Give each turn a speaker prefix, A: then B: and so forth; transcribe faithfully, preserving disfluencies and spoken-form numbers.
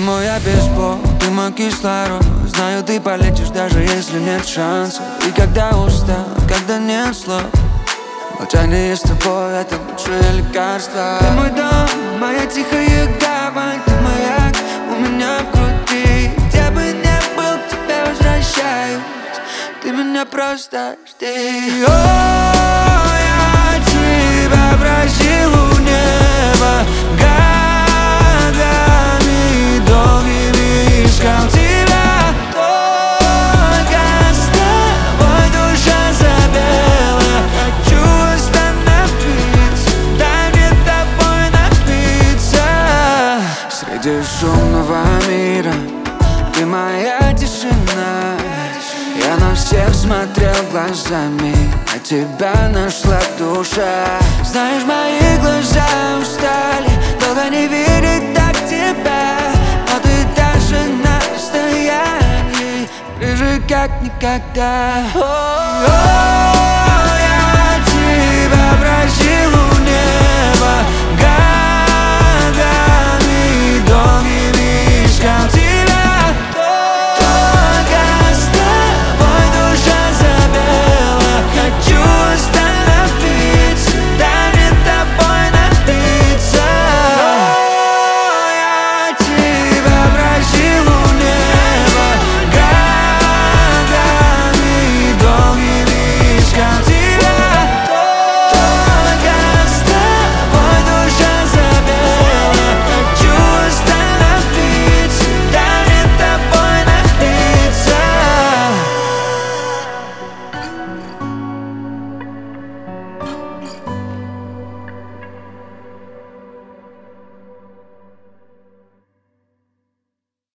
A: мой обезбол, ты мой кислород. Знаю, ты полетишь, даже если нет шанса. И когда устал, когда нет слов, молчание с тобой — это лучшее лекарство. Ты мой дом, моя тихая гавань, ты маяк у меня в груди. Где бы ни был, к тебе возвращаюсь, ты меня просто жди. О, я тебя просил у неба, годами долгими искал тебя. Только с тобой душа запела. Хочу остановиться, дай мне тобой напиться. Среди шумного мира ты моя тишина. Я на всех смотрел глазами, а тебя нашла душа. Знаешь, мои глаза устали долго не видеть так тебя, но ты даже на расстоянии ближе как никогда. О-о-о.